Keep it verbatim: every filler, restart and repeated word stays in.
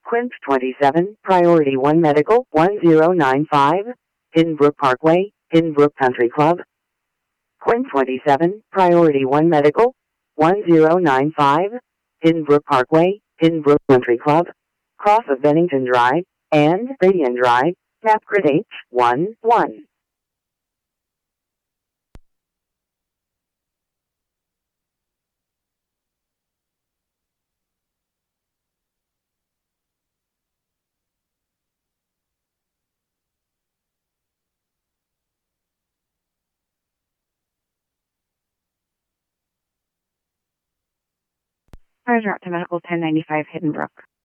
Quince twenty-seven, Priority one Medical, one zero nine five, Hiddenbrook Parkway, Hiddenbrook Country Club. Quince twenty-seven, Priority one Medical, one zero nine five, Hiddenbrook Parkway, Hiddenbrook Country Club, cross of Bennington Drive, and Radian Drive, Napcrit H one one. Roger, up to Medical ten ninety-five Hiddenbrook.